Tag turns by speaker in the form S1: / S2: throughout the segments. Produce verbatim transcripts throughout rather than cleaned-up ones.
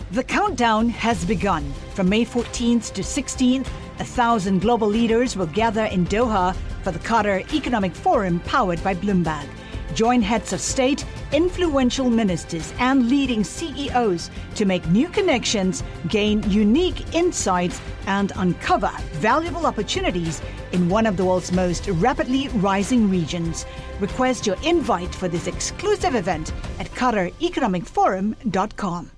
S1: The countdown has begun. From May fourteenth to sixteenth, a thousand global leaders will gather in Doha for the Qatar Economic Forum powered by Bloomberg. Join heads of state, influential ministers, and leading C E Os to make new connections, gain unique insights, and uncover valuable opportunities in one of the world's most rapidly rising regions. Request your invite for this exclusive event at qatar economic forum dot com.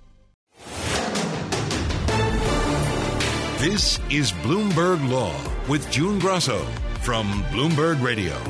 S2: This is Bloomberg Law with June Grosso from Bloomberg Radio.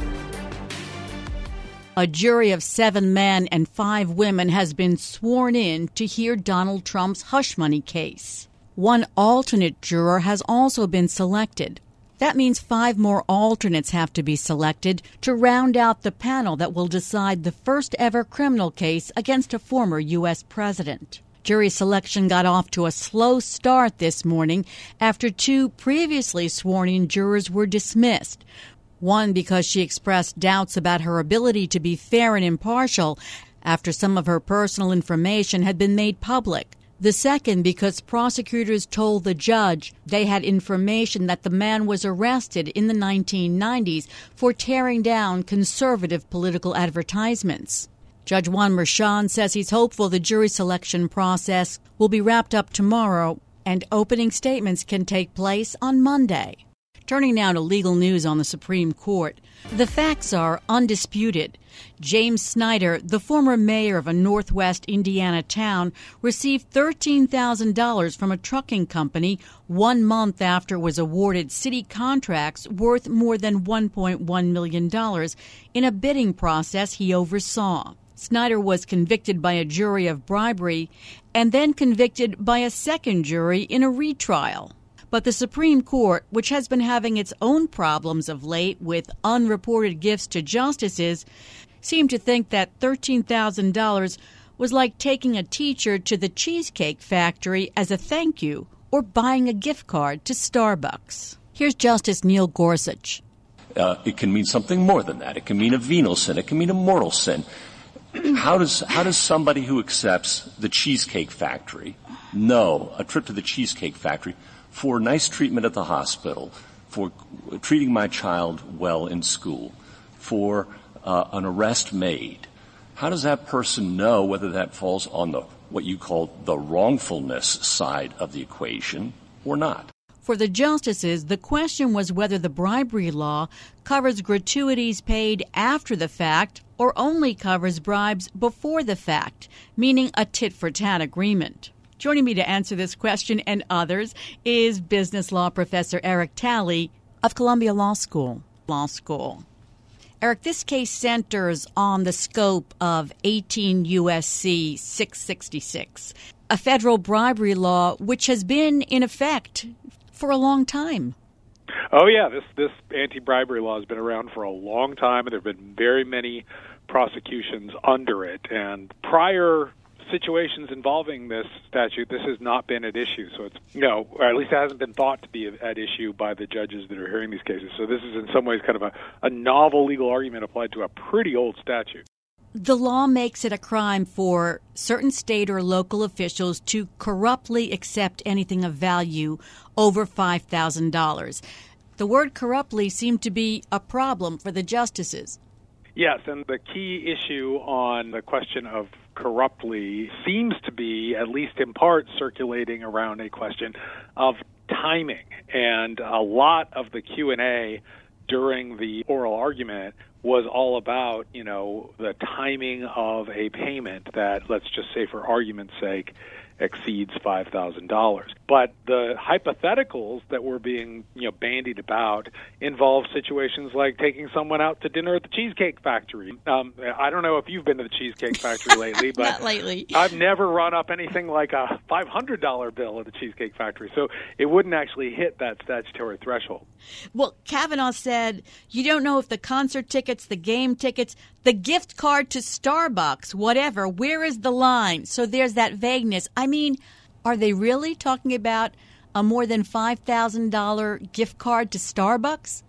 S3: A jury of seven men and five women has been sworn in to hear Donald Trump's hush money case. One alternate juror has also been selected. That means five more alternates have to be selected to round out the panel that will decide the first ever criminal case against a former U S president. Jury selection got off to a slow start this morning after two previously sworn-in jurors were dismissed. One because she expressed doubts about her ability to be fair and impartial after some of her personal information had been made public. The second because prosecutors told the judge they had information that the man was arrested in the nineteen nineties for tearing down conservative political advertisements. Judge Juan Merchan says he's hopeful the jury selection process will be wrapped up tomorrow and opening statements can take place on Monday. Turning now to legal news on the Supreme Court. The facts are undisputed. James Snyder, the former mayor of a northwest Indiana town, received thirteen thousand dollars from a trucking company one month after it was awarded city contracts worth more than one point one million dollars in a bidding process he oversaw. Snyder was convicted by a jury of bribery and then convicted by a second jury in a retrial. But the Supreme Court, which has been having its own problems of late with unreported gifts to justices, seemed to think that thirteen thousand dollars was like taking a teacher to the Cheesecake Factory as a thank you or buying a gift card to Starbucks. Here's Justice Neil Gorsuch.
S4: Uh, it can mean something more than that. It can mean a venial sin. It can mean a mortal sin. How does how does somebody who accepts the Cheesecake Factory know a trip to the Cheesecake Factory for nice treatment at the hospital, for treating my child well in school, for uh, an arrest made? How does that person know whether that falls on the what you call the wrongfulness side of the equation or not?
S3: For the justices, the question was whether the bribery law covers gratuities paid after the fact or only covers bribes before the fact, meaning a tit-for-tat agreement. Joining me to answer this question and others is business law professor Eric Talley of Columbia Law School. Law School. Eric, this case centers on the scope of eighteen U S C six sixty-six, a federal bribery law which has been in effect for a long time.
S5: Oh, yeah. This this anti-bribery law has been around for a long time, and there have been very many prosecutions under it. And prior situations involving this statute, this has not been at issue. So it's, you know, or at least it hasn't been thought to be at issue by the judges that are hearing these cases. So this is in some ways kind of a, a novel legal argument applied to a pretty old statute.
S3: The law makes it a crime for certain state or local officials to corruptly accept anything of value over five thousand dollars. The word corruptly seemed to be a problem for the justices.
S5: Yes, and the key issue on the question of corruptly seems to be, at least in part, circulating around a question of timing. And a lot of the Q and A during the oral argument was all about, you know, the timing of a payment that, let's just say for argument's sake, exceeds five thousand dollars. But the hypotheticals that were being, you know, bandied about involve situations like taking someone out to dinner at the Cheesecake Factory. Um, I don't know if you've been to the Cheesecake Factory lately, but
S3: Not lately.
S5: I've never run up anything like a five hundred dollars bill at the Cheesecake Factory, so it wouldn't actually hit that statutory threshold.
S3: Well, Kavanaugh said you don't know if the concert tickets, the game tickets, the gift card to Starbucks, whatever, where is the line? So there's that vagueness. I mean, are they really talking about a more than five thousand dollars gift card to Starbucks?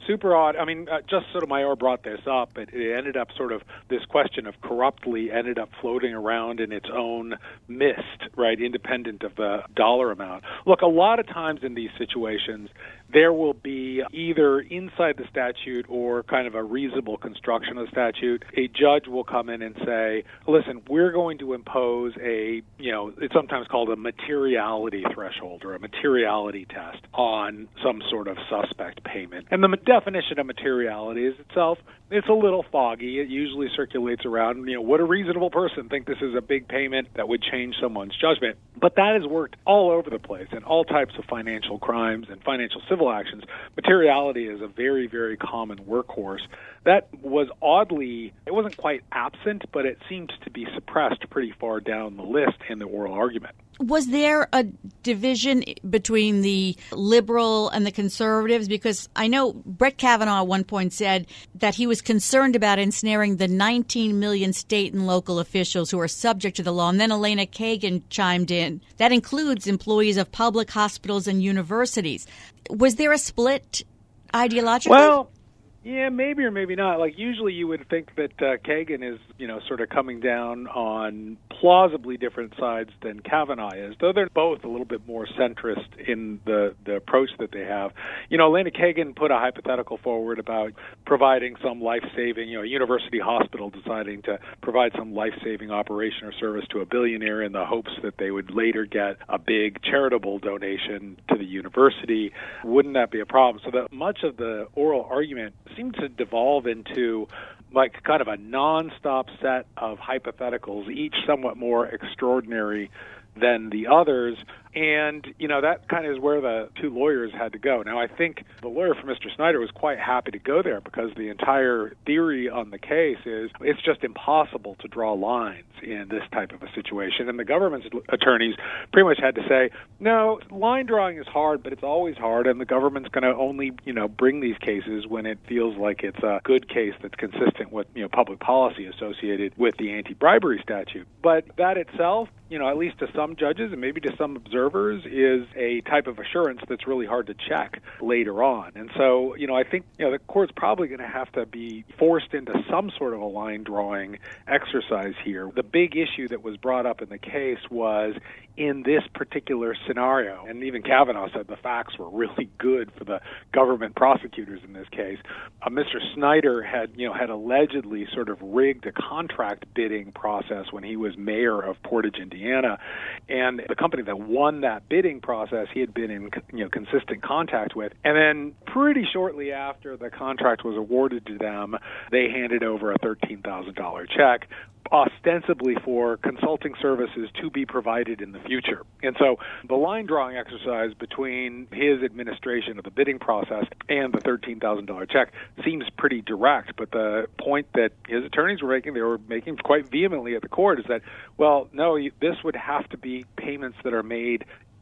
S5: super odd. I mean, uh, Justice Sotomayor brought this up. It, it ended up sort of, this question of corruptly ended up floating around in its own mist, right, independent of the dollar amount. Look, a lot of times in these situations, there will be either inside the statute or kind of a reasonable construction of the statute, a judge will come in and say, listen, we're going to impose a, you know, it's sometimes called a materiality threshold or a materiality test on some sort of suspect payment. And the definition of materiality is itself, it's a little foggy. It usually circulates around, you know, would a reasonable person think this is a big payment that would change someone's judgment? But that has worked all over the place in all types of financial crimes and financial civil actions. Materiality is a very, very common workhorse. That was oddly, it wasn't quite absent, but it seemed to be suppressed pretty far down the list in the oral argument.
S3: Was there a division between the liberal and the conservatives? Because I know Brett Kavanaugh at one point said that he was concerned about ensnaring the nineteen million state and local officials who are subject to the law. And then Elena Kagan chimed in. That includes employees of public hospitals and universities. Was there a split ideologically?
S5: Well, yeah, maybe or maybe not. Like, usually you would think that uh, Kagan is, you know, sort of coming down on plausibly different sides than Kavanaugh is, though they're both a little bit more centrist in the, the approach that they have. You know, Elena Kagan put a hypothetical forward about providing some life-saving, you know, a university hospital deciding to provide some life-saving operation or service to a billionaire in the hopes that they would later get a big charitable donation to the university. Wouldn't that be a problem? So that much of the oral argument seemed to devolve into like kind of a nonstop set of hypotheticals, each somewhat more extraordinary than the others. And, you know, that kind of is where the two lawyers had to go. Now, I think the lawyer for Mister Snyder was quite happy to go there because the entire theory on the case is it's just impossible to draw lines in this type of a situation. And the government's attorneys pretty much had to say, no, line drawing is hard, but it's always hard, and the government's going to only, you know, bring these cases when it feels like it's a good case that's consistent with, you know, public policy associated with the anti-bribery statute. But that itself, you know, at least to some judges and maybe to some observers, is a type of assurance that's really hard to check later on. And so, you know, I think, you know, the court's probably going to have to be forced into some sort of a line drawing exercise here. The big issue that was brought up in the case was in this particular scenario, and even Kavanaugh said the facts were really good for the government prosecutors in this case. Uh, Mister Snyder had, you know, had allegedly sort of rigged a contract bidding process when he was mayor of Portage, Indiana, and the company that won that bidding process he had been in, you know, consistent contact with. And then pretty shortly after the contract was awarded to them, they handed over a thirteen thousand dollars check, ostensibly for consulting services to be provided in the future. And so the line drawing exercise between his administration of the bidding process and the thirteen thousand dollars check seems pretty direct. But the point that his attorneys were making, they were making quite vehemently at the court, is that, well, no, this would have to be payments that are made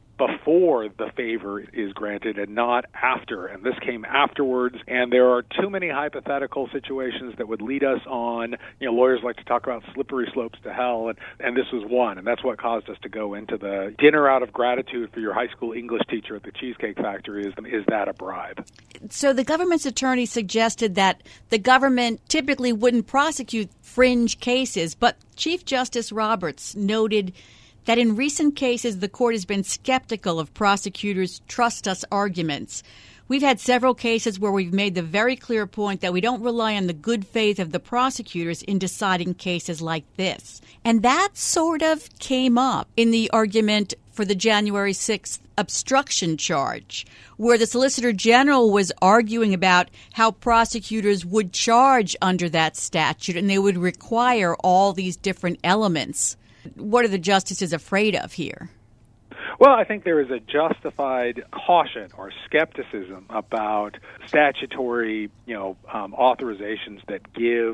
S5: before the favor is granted and not after. And this came afterwards. And there are too many hypothetical situations that would lead us on, you know, lawyers like to talk about slippery slopes to hell, and, and this was one. And that's what caused us to go into the dinner out of gratitude for your high school English teacher at the Cheesecake Factory. Is, is that a bribe?
S3: So the government's attorney suggested that the government typically wouldn't prosecute fringe cases, but Chief Justice Roberts noted that in recent cases, the court has been skeptical of prosecutors' trust us arguments. We've had several cases where we've made the very clear point that we don't rely on the good faith of the prosecutors in deciding cases like this. And that sort of came up in the argument for the January sixth obstruction charge, where the Solicitor General was arguing about how prosecutors would charge under that statute and they would require all these different elements. What are the justices afraid of here?
S5: Well, I think there is a justified caution or skepticism about statutory, you know, um, authorizations that give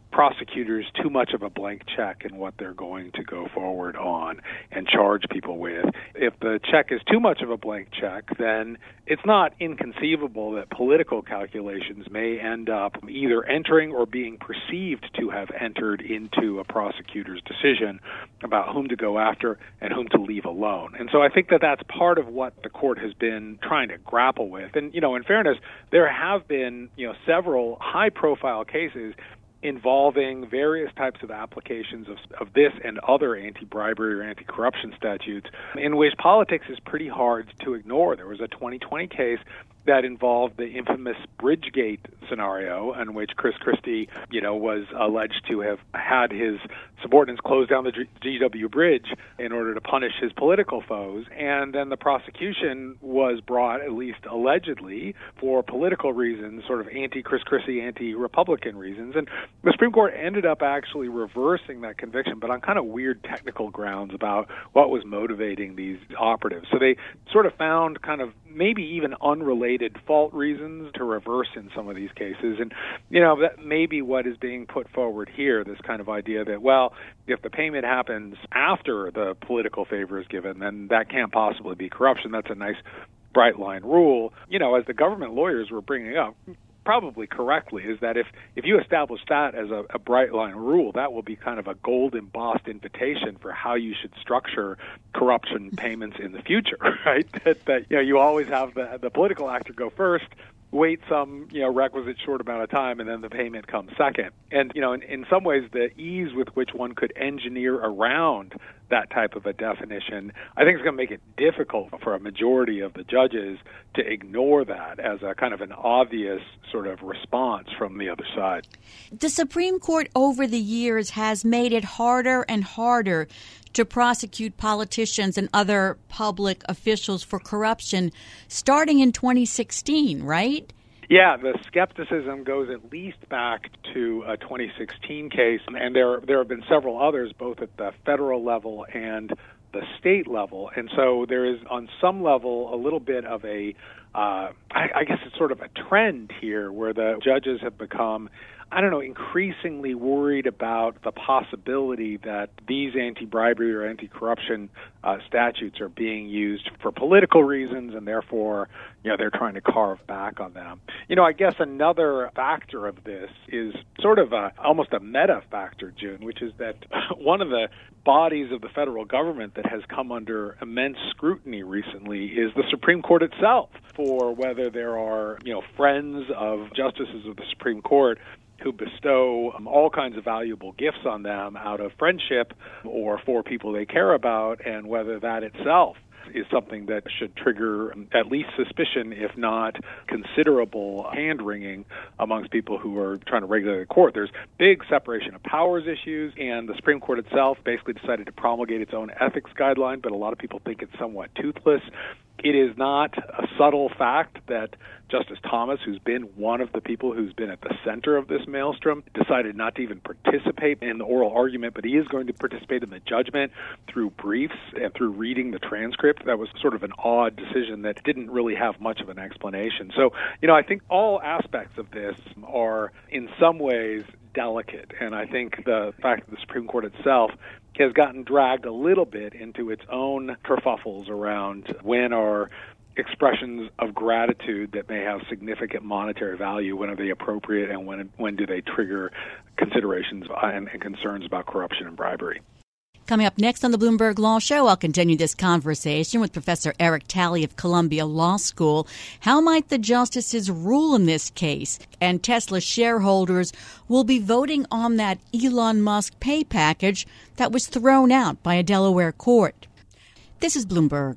S5: prosecutors too much of a blank check in what they're going to go forward on and charge people with. If the check is too much of a blank check, then it's not inconceivable that political calculations may end up either entering or being perceived to have entered into a prosecutor's decision about whom to go after and whom to leave alone. And so I think that that's part of what the court has been trying to grapple with. And, you know, in fairness, there have been, you know, several high-profile cases involving various types of applications of, of this and other anti-bribery or anti-corruption statutes in which politics is pretty hard to ignore. There was a twenty twenty case that involved the infamous Bridgegate scenario in which Chris Christie, you know, was alleged to have had his subordinates close down the G W Bridge in order to punish his political foes. And then the prosecution was brought, at least allegedly, for political reasons, sort of anti-Chris Christie, anti-Republican reasons. And the Supreme Court ended up actually reversing that conviction, but on kind of weird technical grounds about what was motivating these operatives. So they sort of found kind of maybe even unrelated fault reasons to reverse in some of these cases. And, you know, that may be what is being put forward here, this kind of idea that, well, if the payment happens after the political favor is given, then that can't possibly be corruption. That's a nice bright line rule. You know, as the government lawyers were bringing up, probably correctly, is that if, if you establish that as a, a bright line rule, that will be kind of a gold embossed invitation for how you should structure corruption payments in the future, right? That, that you know, you always have the, the political actor go first, wait some, you know, requisite short amount of time, and then the payment comes second. And, you know, in, in some ways, the ease with which one could engineer around that type of a definition, I think it's going to make it difficult for a majority of the judges to ignore that as a kind of an obvious sort of response from the other side.
S3: The Supreme Court over the years has made it harder and harder to prosecute politicians and other public officials for corruption starting in twenty sixteen, right?
S5: Yeah, the skepticism goes at least back to a twenty sixteen case, and there there have been several others, both at the federal level and the state level. And so there is, on some level, a little bit of a, uh, I, I guess it's sort of a trend here where the judges have become, I don't know, increasingly worried about the possibility that these anti-bribery or anti-corruption uh, statutes are being used for political reasons, and therefore, you know, they're trying to carve back on them. You know, I guess another factor of this is sort of a, almost a meta factor, June, which is that one of the bodies of the federal government that has come under immense scrutiny recently is the Supreme Court itself, for whether there are, you know, friends of justices of the Supreme Court who bestow um, all kinds of valuable gifts on them out of friendship or for people they care about, and whether that itself is something that should trigger at least suspicion, if not considerable hand-wringing amongst people who are trying to regulate the court. There's big separation of powers issues, and the Supreme Court itself basically decided to promulgate its own ethics guideline, but a lot of people think it's somewhat toothless. It is not a subtle fact that Justice Thomas, who's been one of the people who's been at the center of this maelstrom, decided not to even participate in the oral argument, but he is going to participate in the judgment through briefs and through reading the transcript. That was sort of an odd decision that didn't really have much of an explanation. So, you know, I think all aspects of this are in some ways delicate, and I think the fact that the Supreme Court itself has gotten dragged a little bit into its own kerfuffles around when are expressions of gratitude that may have significant monetary value, when are they appropriate, and when when do they trigger considerations and, and concerns about corruption and bribery.
S3: Coming up next on the Bloomberg Law Show, I'll continue this conversation with Professor Eric Talley of Columbia Law School. How might the justices rule in this case? And Tesla shareholders will be voting on that Elon Musk pay package that was thrown out by a Delaware court. This is Bloomberg.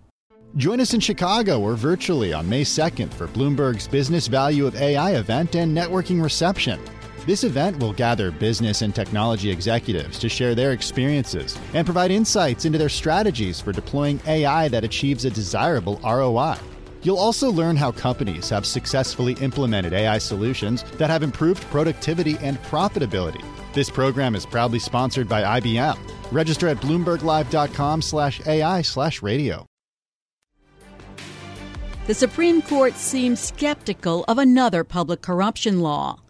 S6: Join us in Chicago or virtually on May second for Bloomberg's Business Value of A I event and networking reception. This event will gather business and technology executives to share their experiences and provide insights into their strategies for deploying A I that achieves a desirable R O I. You'll also learn how companies have successfully implemented A I solutions that have improved productivity and profitability. This program is proudly sponsored by I B M. Register at bloomberglive.com slash AI slash radio.
S3: The Supreme Court seems skeptical of another public corruption law.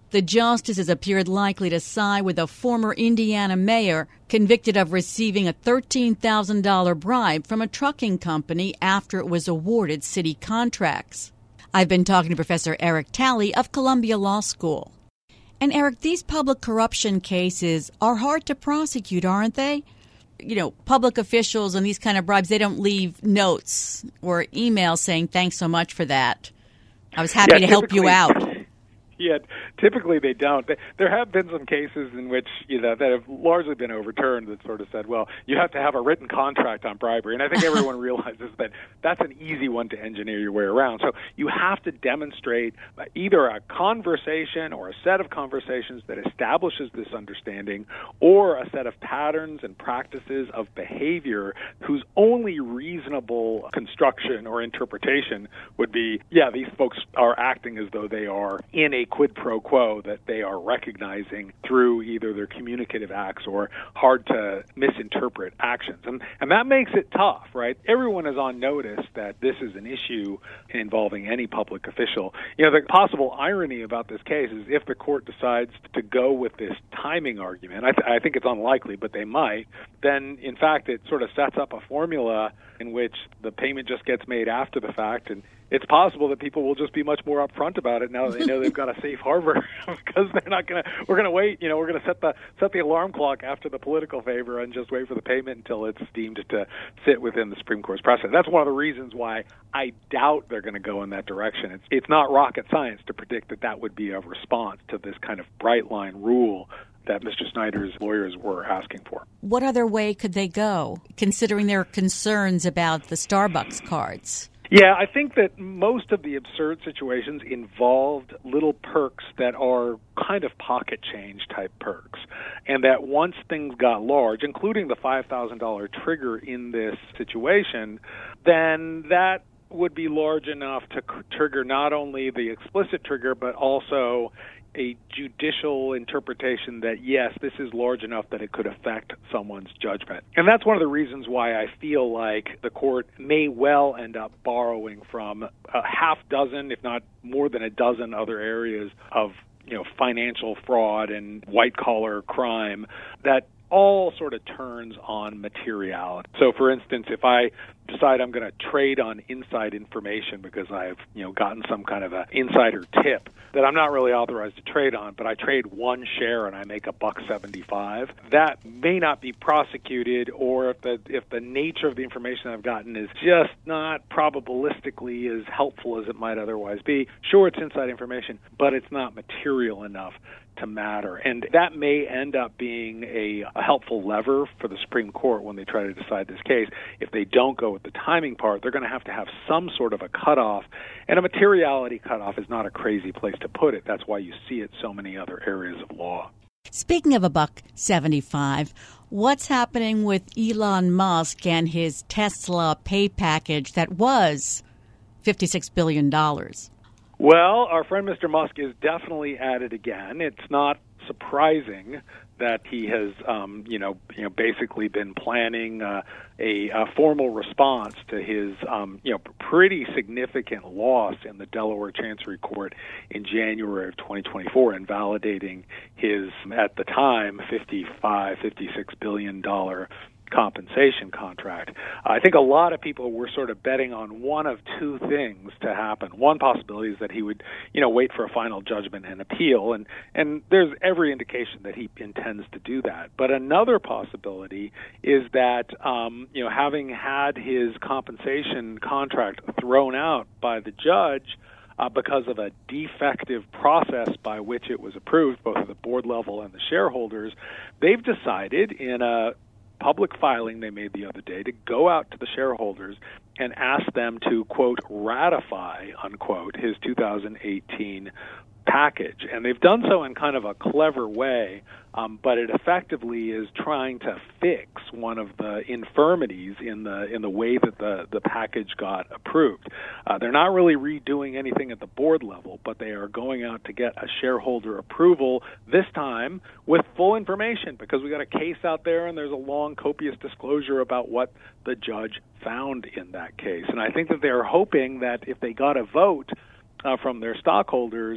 S3: The justices appeared likely to side with a former Indiana mayor convicted of receiving a thirteen thousand dollars bribe from a trucking company after it was awarded city contracts. I've been talking to Professor Eric Talley of Columbia Law School. And Eric, these public corruption cases are hard to prosecute, aren't they? You know, public officials and these kind of bribes, they don't leave notes or emails saying, thanks so much for that. I was happy
S5: yeah,
S3: to help you out.
S5: Yeah, typically they don't. There have been some cases in which, you know, that have largely been overturned that sort of said, well, you have to have a written contract on bribery. And I think everyone realizes that that's an easy one to engineer your way around. So you have to demonstrate either a conversation or a set of conversations that establishes this understanding, or a set of patterns and practices of behavior whose only reasonable construction or interpretation would be, yeah, these folks are acting as though they are in a quid pro quo that they are recognizing through either their communicative acts or hard to misinterpret actions. And, and that makes it tough, right? Everyone is on notice that this is an issue involving any public official. You know, the possible irony about this case is if the court decides to go with this timing argument, I, th- I think it's unlikely, but they might, then in fact it sort of sets up a formula in which the payment just gets made after the fact, and it's possible that people will just be much more upfront about it now that they know they've got a safe harbor because they're not going to, we're going to wait, you know, we're going to set the set the alarm clock after the political favor and just wait for the payment until it's deemed to sit within the Supreme Court's precedent. That's one of the reasons why I doubt they're going to go in that direction. It's, it's not rocket science to predict that that would be a response to this kind of bright line rule that Mister Snyder's lawyers were asking for.
S3: What other way could they go, considering their concerns about the Starbucks cards?
S5: Yeah, I think that most of the absurd situations involved little perks that are kind of pocket change type perks. And that once things got large, including the five thousand dollars trigger in this situation, then that would be large enough to trigger not only the explicit trigger, but also a judicial interpretation that, yes, this is large enough that it could affect someone's judgment. And that's one of the reasons why I feel like the court may well end up borrowing from a half dozen, if not more than a dozen other areas of, you know, financial fraud and white-collar crime that all sort of turns on materiality. So, for instance, if I decide I'm going to trade on inside information because I've, you know, gotten some kind of an insider tip that I'm not really authorized to trade on, but I trade one share and I make a buck seventy-five, that may not be prosecuted, or if the if the nature of the information I've gotten is just not probabilistically as helpful as it might otherwise be. Sure, it's inside information, but it's not material enough to matter. And that may end up being a, a helpful lever for the Supreme Court when they try to decide this case. If they don't go with the timing part, they're going to have to have some sort of a cutoff. And a materiality cutoff is not a crazy place to put it. That's why you see it so many other areas of law.
S3: Speaking of a buck seventy-five, what's happening with Elon Musk and his Tesla pay package that was fifty-six billion dollars?
S5: Well, our friend Mister Musk is definitely at it again. It's not surprising that he has, um, you know, you know, basically been planning uh, a, a formal response to his, um, you know, pretty significant loss in the Delaware Chancery Court in January of twenty twenty-four, invalidating his, at the time, fifty-five, fifty-six billion dollars compensation contract. I think a lot of people were sort of betting on one of two things to happen. One possibility is that he would, you know, wait for a final judgment and appeal, and, and there's every indication that he intends to do that. But another possibility is that, um, you know, having had his compensation contract thrown out by the judge uh, because of a defective process by which it was approved, both at the board level and the shareholders, they've decided in a public filing they made the other day to go out to the shareholders and ask them to, quote, ratify, unquote, his two thousand eighteen package. And they've done so in kind of a clever way, um, but it effectively is trying to fix one of the infirmities in the in the way that the, the package got approved. Uh, they're not really redoing anything at the board level, but they are going out to get a shareholder approval, this time with full information, because we got a case out there and there's a long, copious disclosure about what the judge found in that case. And I think that they're hoping that if they got a vote Uh, from their stockholders,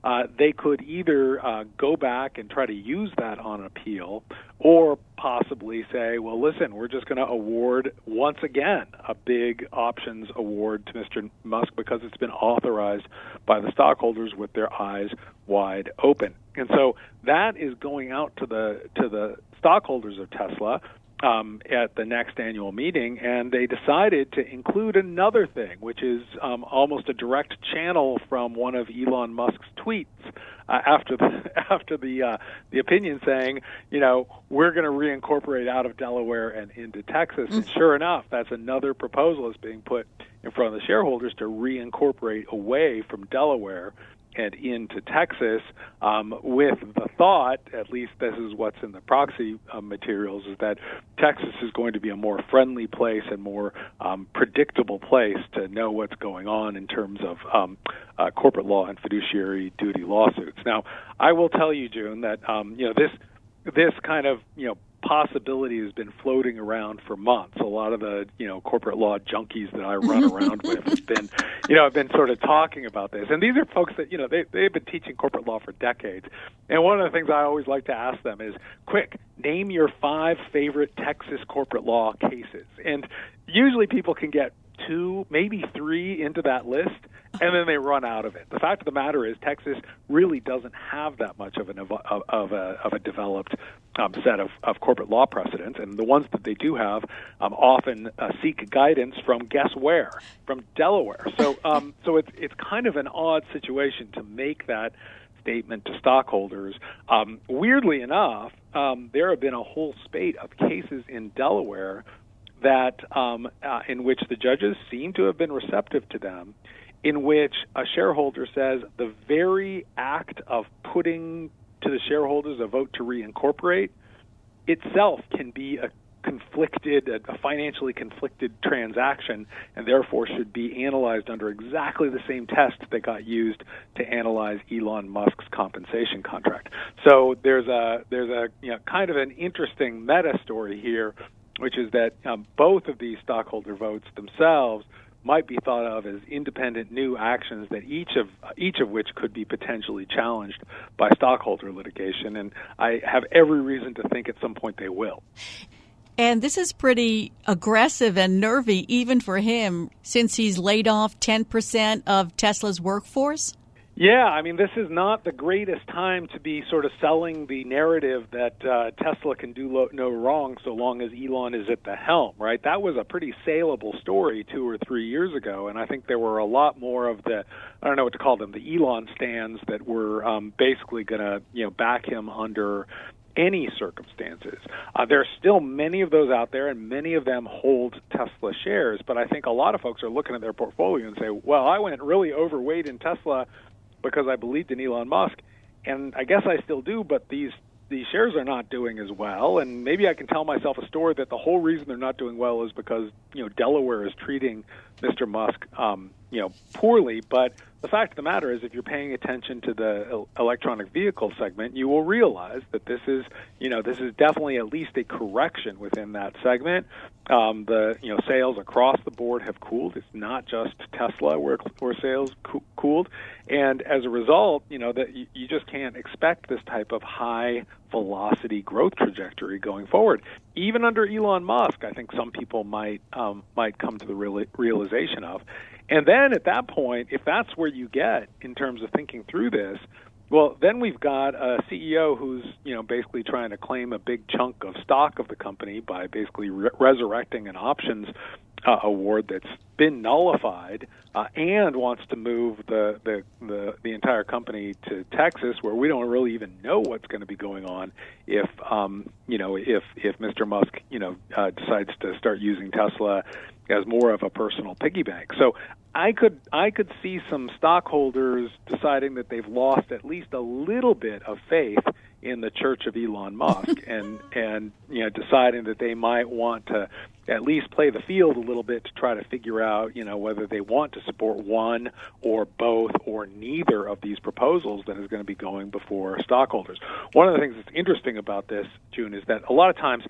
S5: uh, they could either uh, go back and try to use that on appeal, or possibly say, well, listen, we're just going to award once again a big options award to Mister Musk because it's been authorized by the stockholders with their eyes wide open. And so that is going out to the to the stockholders of Tesla um, at the next annual meeting, and they decided to include another thing, which is um, almost a direct channel from one of Elon Musk's tweets uh, after the after the uh, the opinion saying, you know, we're going to reincorporate out of Delaware and into Texas. And sure enough, that's another proposal that's being put in front of the shareholders to reincorporate away from Delaware and into Texas, um, with the thought, at least this is what's in the proxy uh, materials, is that Texas is going to be a more friendly place and more um, predictable place to know what's going on in terms of um, uh, corporate law and fiduciary duty lawsuits. Now, I will tell you, June, that um, you know this this kind of you know possibility has been floating around for months. A lot of the, you know, corporate law junkies that I run around with have been, you know, have been sort of talking about this. And these are folks that, you know, they, they've been teaching corporate law for decades. And one of the things I always like to ask them is, quick, name your five favorite Texas corporate law cases. And usually people can get two, maybe three into that list, and then they run out of it. The fact of the matter is Texas really doesn't have that much of, an, of, of, a, of a developed um, set of, of corporate law precedents, and the ones that they do have um, often uh, seek guidance from, guess where? From Delaware. So um, so it's, it's kind of an odd situation to make that statement to stockholders. Um, weirdly enough, um, there have been a whole spate of cases in Delaware that um, uh, in which the judges seem to have been receptive to them, in which a shareholder says the very act of putting to the shareholders a vote to reincorporate itself can be a conflicted, a financially conflicted transaction, and therefore should be analyzed under exactly the same test that got used to analyze Elon Musk's compensation contract. So there's a there's a you know kind of an interesting meta story here, which is that um, both of these stockholder votes themselves might be thought of as independent new actions that each of each of which could be potentially challenged by stockholder litigation, and I have every reason to think at some point they will.
S3: And this is pretty aggressive and nervy even for him, since he's laid off ten percent of Tesla's workforce.
S5: Yeah, I mean, this is not the greatest time to be sort of selling the narrative that uh, Tesla can do lo- no wrong so long as Elon is at the helm, right? That was a pretty saleable story two or three years ago, and I think there were a lot more of the, I don't know what to call them, the Elon stands that were um, basically going to, you know, back him under any circumstances. Uh, there are still many of those out there, and many of them hold Tesla shares, but I think a lot of folks are looking at their portfolio and say, well, I went really overweight in Tesla because I believed in Elon Musk, and I guess I still do, but these these shares are not doing as well, and maybe I can tell myself a story that the whole reason they're not doing well is because, you know, Delaware is treating Mister Musk, um, you know, poorly, but the fact of the matter is if you're paying attention to the electronic vehicle segment, you will realize that this is, you know, this is definitely at least a correction within that segment. Um, the, you know, sales across the board have cooled. It's not just Tesla where, where sales co- cooled. And as a result, you know, that you, you just can't expect this type of high velocity growth trajectory going forward. Even under Elon Musk, I think some people might um, might come to the real, realization of. And then at that point, if that's where you get in terms of thinking through this, well, then we've got a C E O who's, you know, basically trying to claim a big chunk of stock of the company by basically re- resurrecting an options uh, award that's been nullified, uh, and wants to move the, the the the entire company to Texas, where we don't really even know what's going to be going on if um, you know if if Mister Musk you know uh, decides to start using Tesla as more of a personal piggy bank. So I could I could see some stockholders deciding that they've lost at least a little bit of faith in the Church of Elon Musk, and and you know deciding that they might want to at least play the field a little bit to try to figure out you know whether they want to support one or both or neither of these proposals that is going to be going before stockholders. One of the things that's interesting about this, June, is that a lot of times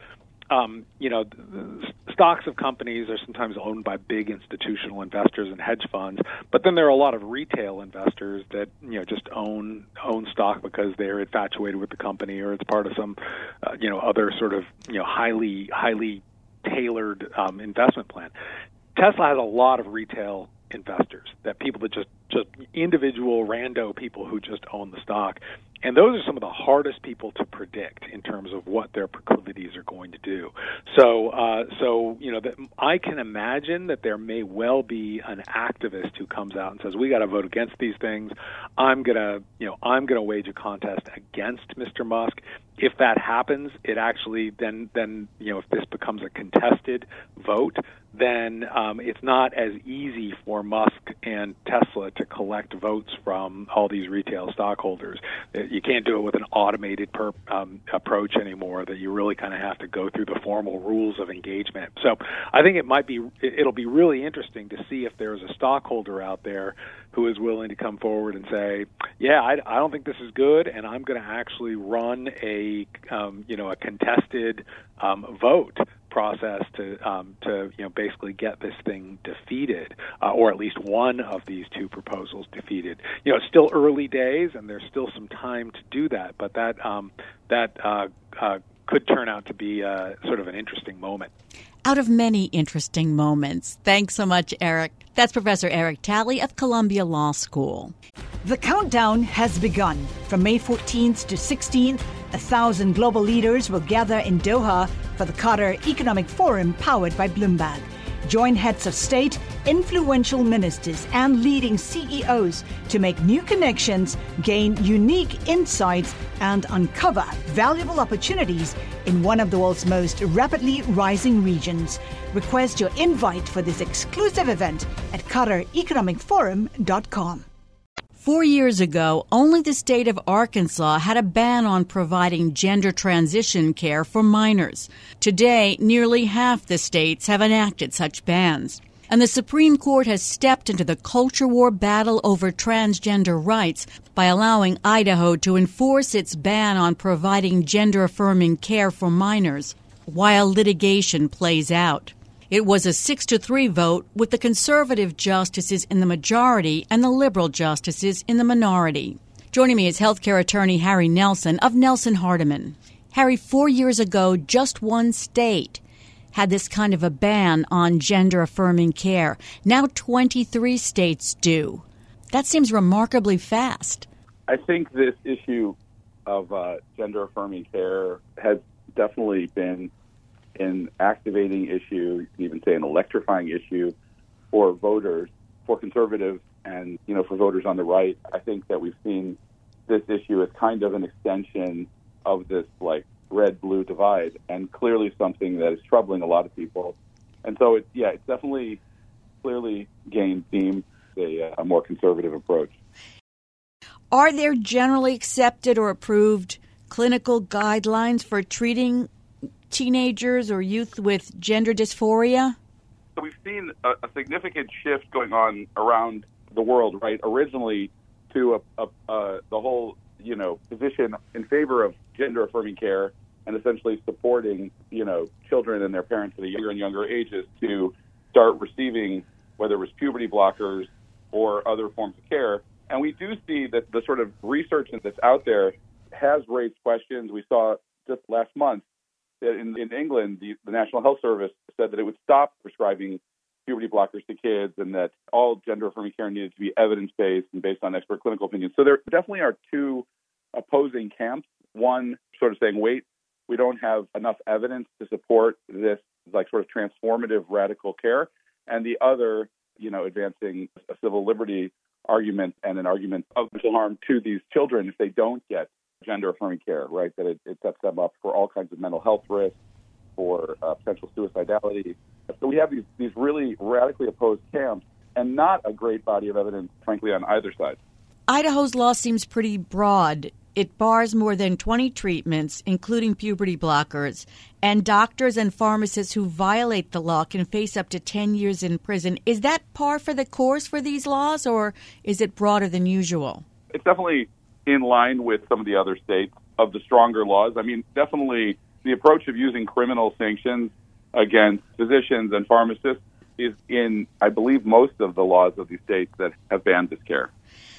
S5: um, you know, stocks of companies are sometimes owned by big institutional investors and hedge funds, but then there are a lot of retail investors that, you know, just own own stock because they're infatuated with the company or it's part of some, uh, you know, other sort of, you know, highly highly tailored um, investment plan. Tesla has a lot of retail investors, that people that just just individual rando people who just own the stock. And those are some of the hardest people to predict in terms of what their proclivities are going to do. So, uh, so you know, that I can imagine that there may well be an activist who comes out and says, "We got to vote against these things. I'm gonna, you know, I'm gonna wage a contest against Mister Musk." If that happens, it actually then, then you know, if this becomes a contested vote, then um, it's not as easy for Musk and Tesla to collect votes from all these retail stockholders. You can't do it with an automated per, um, approach anymore, that you really kind of have to go through the formal rules of engagement. So I think it might be, it'll be really interesting to see if there's a stockholder out there who is willing to come forward and say, yeah, I, I don't think this is good, and I'm going to actually run a, um, you know, a contested um, vote process to um, to you know basically get this thing defeated, uh, or at least one of these two proposals defeated. You know, it's still early days, and there's still some time to do that, but that um, that uh, uh, could turn out to be uh, sort of an interesting moment.
S3: Out of many interesting moments. Thanks so much, Eric. That's Professor Eric Talley of Columbia Law School.
S1: The countdown has begun. From May fourteenth to sixteenth, a thousand global leaders will gather in Doha for the Qatar Economic Forum powered by Bloomberg. Join heads of state, influential ministers, and leading C E Os to make new connections, gain unique insights, and uncover valuable opportunities in one of the world's most rapidly rising regions. Request your invite for this exclusive event at qatar economic forum dot com.
S3: Four years ago, only the state of Arkansas had a ban on providing gender transition care for minors. Today, nearly half the states have enacted such bans. And the Supreme Court has stepped into the culture war battle over transgender rights by allowing Idaho to enforce its ban on providing gender-affirming care for minors while litigation plays out. It was a six to three vote, with the conservative justices in the majority and the liberal justices in the minority. Joining me is healthcare attorney Harry Nelson of Nelson Hardiman. Harry, four years ago, just one state had this kind of a ban on gender-affirming care. Now twenty-three states do. That seems remarkably fast.
S7: I think this issue of uh, gender-affirming care has definitely been an activating issue, you can even say an electrifying issue for voters, for conservatives, and, you know, for voters on the right. I think that we've seen this issue as kind of an extension of this, like, red-blue divide, and clearly something that is troubling a lot of people. And so, it, yeah, it's definitely clearly gained steam, a, a more conservative approach.
S3: Are there generally accepted or approved clinical guidelines for treating teenagers or youth with gender dysphoria?
S7: So we've seen a, a significant shift going on around the world, right? Originally to a, a, a, the whole, you know, position in favor of gender-affirming care and essentially supporting, you know, children and their parents at a younger and younger ages to start receiving, whether it was puberty blockers or other forms of care. And we do see that the sort of research that's out there has raised questions. We saw just last month that in, in England, the, the National Health Service said that it would stop prescribing puberty blockers to kids and that all gender-affirming care needed to be evidence-based and based on expert clinical opinions. So there definitely are two opposing camps. One sort of saying, wait, we don't have enough evidence to support this like sort of transformative radical care. And the other, you know, advancing a civil liberty argument and an argument of potential harm to these children if they don't get gender-affirming care, right? That it, it sets them up for all kinds of mental health risks, for uh, potential suicidality. So we have these, these really radically opposed camps and not a great body of evidence, frankly, on either side.
S3: Idaho's law seems pretty broad. It bars more than twenty treatments, including puberty blockers, and doctors and pharmacists who violate the law can face up to ten years in prison. Is that par for the course for these laws, or is it broader than usual?
S7: It's definitely in line with some of the other states of the stronger laws. I mean, definitely the approach of using criminal sanctions against physicians and pharmacists is in, I believe, most of the laws of these states that have banned this care.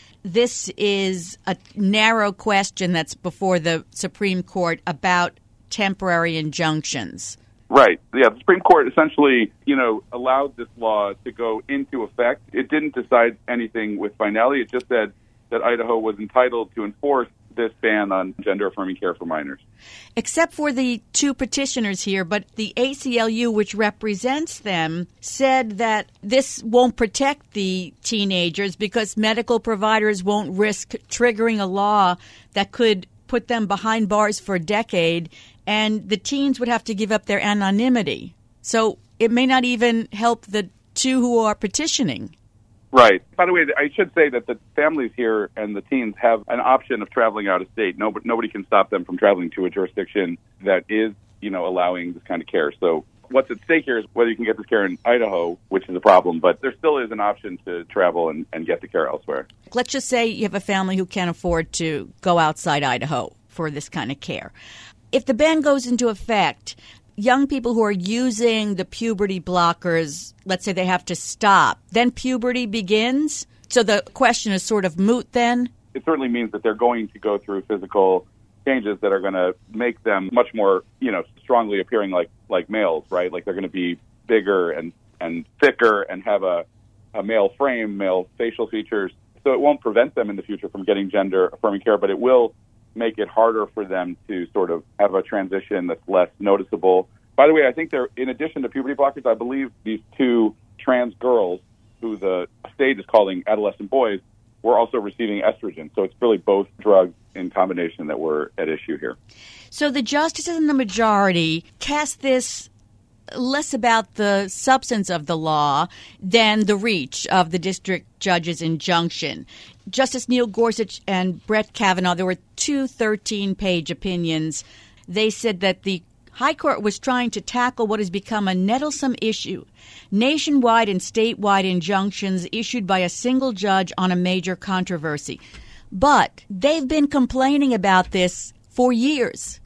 S3: This is a narrow question that's before the Supreme Court about temporary injunctions.
S7: Right. Yeah, the Supreme Court essentially, you know, allowed this law to go into effect. It didn't decide anything with finality. It just said that Idaho was entitled to enforce this ban on gender-affirming care for minors.
S3: Except for the two petitioners here, but the A C L U, which represents them, said that this won't protect the teenagers because medical providers won't risk triggering a law that could put them behind bars for a decade, and the teens would have to give up their anonymity. So it may not even help the two who are petitioning.
S7: Right. By the way, I should say that the families here and the teens have an option of traveling out of state. No, nobody can stop them from traveling to a jurisdiction that is, you know, allowing this kind of care. So what's at stake here is whether you can get this care in Idaho, which is a problem, but there still is an option to travel and, and get the care elsewhere.
S3: Let's just say you have a family who can't afford to go outside Idaho for this kind of care. If the ban goes into effect, young people who are using the puberty blockers, let's say they have to stop, then puberty begins? So the question is sort of moot then?
S7: It certainly means that they're going to go through physical changes that are going to make them much more, you know, strongly appearing like, like males, right? Like they're going to be bigger and, and thicker and have a, a male frame, male facial features. So it won't prevent them in the future from getting gender-affirming care, but it will make it harder for them to sort of have a transition that's less noticeable. By the way, I think they're, in addition to puberty blockers, I believe these two trans girls, who the state is calling adolescent boys, were also receiving estrogen. So it's really both drugs in combination that were at issue here.
S3: So the justices in the majority cast this less about the substance of the law than the reach of the district judge's injunction. Justice Neil Gorsuch and Brett Kavanaugh, there were two thirteen-page opinions. They said that the High Court was trying to tackle what has become a nettlesome issue, nationwide and statewide injunctions issued by a single judge on a major controversy. But they've been complaining about this for years.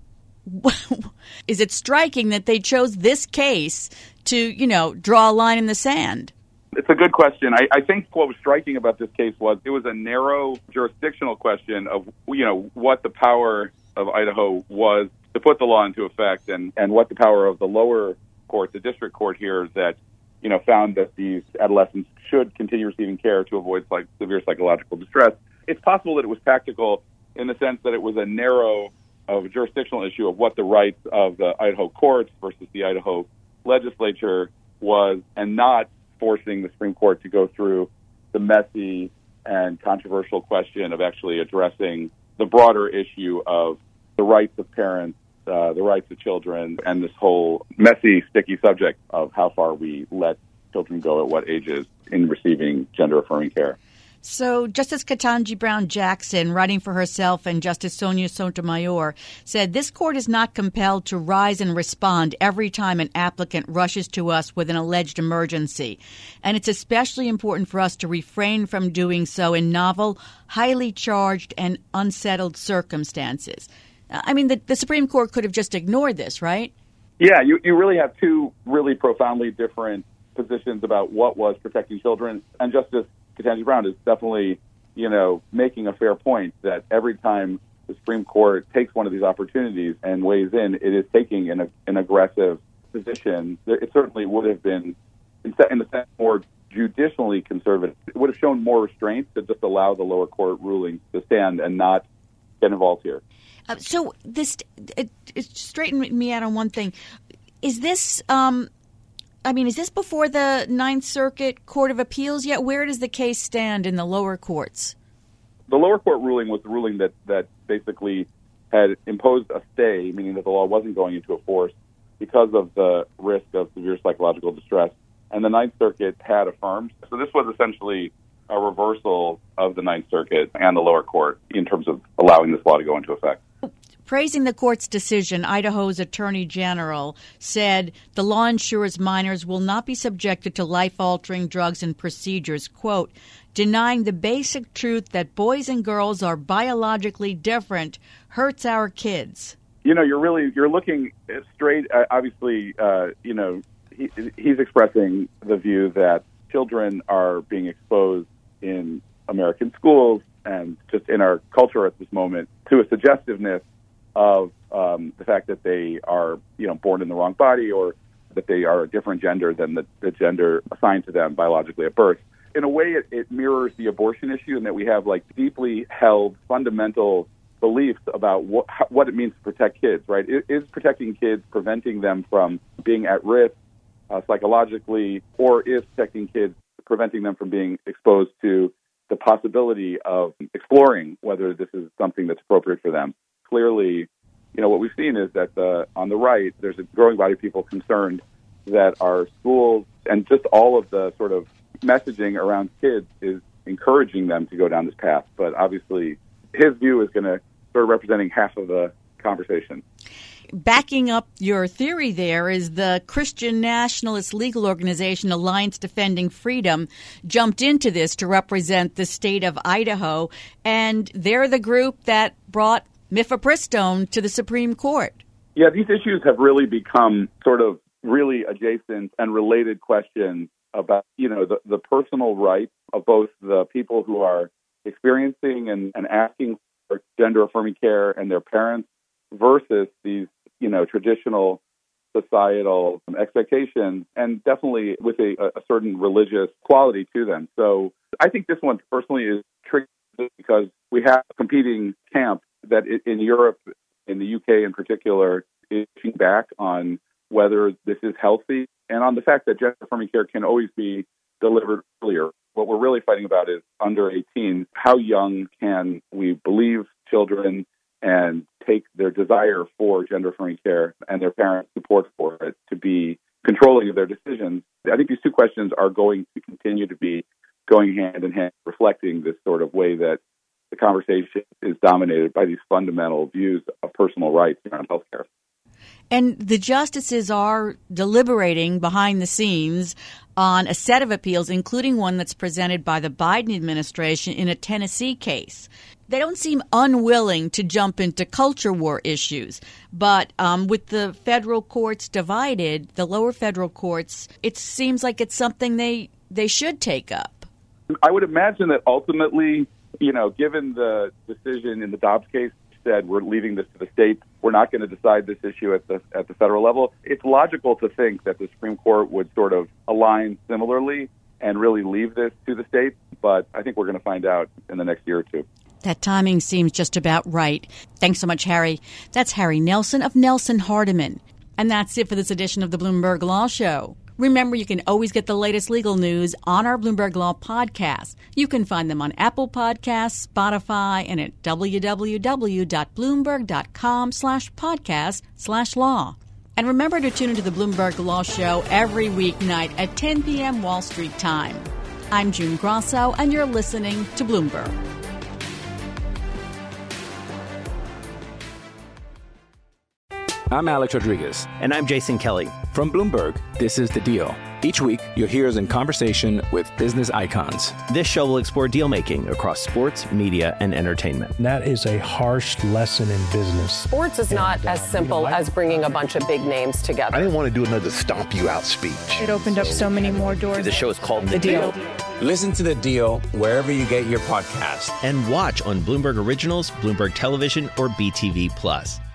S3: Is it striking that they chose this case to, you know, draw a line in the sand?
S7: It's a good question. I, I think what was striking about this case was it was a narrow jurisdictional question of, you know, what the power of Idaho was to put the law into effect and, and what the power of the lower court, the district court here, that, you know, found that these adolescents should continue receiving care to avoid like severe psychological distress. It's possible that it was tactical in the sense that it was a narrow of a jurisdictional issue of what the rights of the Idaho courts versus the Idaho legislature was, and not forcing the Supreme Court to go through the messy and controversial question of actually addressing the broader issue of the rights of parents, uh, the rights of children, and this whole messy, sticky subject of how far we let children go at what ages in receiving gender-affirming care.
S3: So Justice Ketanji Brown Jackson, writing for herself, and Justice Sonia Sotomayor, said this court is not compelled to rise and respond every time an applicant rushes to us with an alleged emergency. And it's especially important for us to refrain from doing so in novel, highly charged, and unsettled circumstances. I mean, the, the Supreme Court could have just ignored this, right?
S7: Yeah, you, you really have two really profoundly different positions about what was protecting children. And Justice Ketanji Brown is definitely, you know, making a fair point that every time the Supreme Court takes one of these opportunities and weighs in, it is taking an, an aggressive position. It certainly would have been, in the sense, more judicially conservative. It would have shown more restraint to just allow the lower court rulings to stand and not get involved here.
S3: Uh, so this it, it straightened me out on one thing. Is this, um, I mean, is this before the Ninth Circuit Court of Appeals yet? Where does the case stand in the lower courts?
S7: The lower court ruling was the ruling that, that basically had imposed a stay, meaning that the law wasn't going into force because of the risk of severe psychological distress. And the Ninth Circuit had affirmed. So this was essentially a reversal of the Ninth Circuit and the lower court in terms of allowing this law to go into effect.
S3: Praising the court's decision, Idaho's Attorney General said the law ensures minors will not be subjected to life-altering drugs and procedures, quote, denying the basic truth that boys and girls are biologically different hurts our kids.
S7: you know, you're really you're looking straight. Uh, obviously, uh, you know, he, he's expressing the view that children are being exposed in American schools and just in our culture at this moment to a suggestiveness of um, the fact that they are, you know, born in the wrong body, or that they are a different gender than the, the gender assigned to them biologically at birth. In a way, it, it mirrors the abortion issue in that we have like deeply held fundamental beliefs about what, what it means to protect kids, right? Is, is protecting kids preventing them from being at risk uh, psychologically, or is protecting kids preventing them from being exposed to the possibility of exploring whether this is something that's appropriate for them? Clearly, you know, what we've seen is that the, on the right, there's a growing body of people concerned that our schools and just all of the sort of messaging around kids is encouraging them to go down this path. But obviously, his view is going to sort of representing half of the conversation.
S3: Backing up your theory there is the Christian nationalist legal organization Alliance Defending Freedom jumped into this to represent the state of Idaho, and they're the group that brought mifepristone to the Supreme Court.
S7: Yeah, these issues have really become sort of really adjacent and related questions about, you know, the, the personal rights of both the people who are experiencing and, and asking for gender-affirming care and their parents versus these, you know, traditional societal expectations, and definitely with a, a certain religious quality to them. So I think this one personally is tricky because we have a competing camp that in Europe, in the U K in particular, is pushing back on whether this is healthy and on the fact that gender-affirming care can always be delivered earlier. What we're really fighting about is under eighteen, how young can we believe children and take their desire for gender-affirming care and their parents' support for it to be controlling of their decisions. I think these two questions are going to continue to be going hand in hand, reflecting this sort of way that the conversation is dominated by these fundamental views of personal rights around healthcare.
S3: And the justices are deliberating behind the scenes on a set of appeals, including one that's presented by the Biden administration in a Tennessee case. They don't seem unwilling to jump into culture war issues, but um, with the federal courts divided, the lower federal courts, it seems like it's something they, they should take up.
S7: I would imagine that ultimately, you know, given the decision in the Dobbs case, said we're leaving this to the states, we're not going to decide this issue at the at the federal level. It's logical to think that the Supreme Court would sort of align similarly and really leave this to the states, but I think we're going to find out in the next year or two.
S3: That timing seems just about right. Thanks so much, Harry. That's Harry Nelson of Nelson Hardiman. And that's it for this edition of the Bloomberg Law Show. Remember, you can always get the latest legal news on our Bloomberg Law podcast. You can find them on Apple Podcasts, Spotify, and at www.bloomberg.com slash podcast slash law. And remember to tune into the Bloomberg Law Show every weeknight at ten p.m. Wall Street time. I'm June Grosso, and you're listening to Bloomberg.
S8: I'm Alex Rodriguez.
S9: And I'm Jason Kelly.
S8: From Bloomberg, this is The Deal. Each week, you'll hear us in conversation with business icons.
S9: This show will explore deal-making across sports, media, and entertainment.
S10: That is a harsh lesson in business.
S11: Sports is not and, uh, as simple you know, I, as bringing a bunch of big names together.
S12: I didn't want to do another stomp you out speech.
S13: It opened up so many more doors.
S9: The show is called The,
S11: the deal.
S9: deal.
S8: Listen to The Deal wherever you get your podcast.
S9: And watch on Bloomberg Originals, Bloomberg Television, or B T V Plus.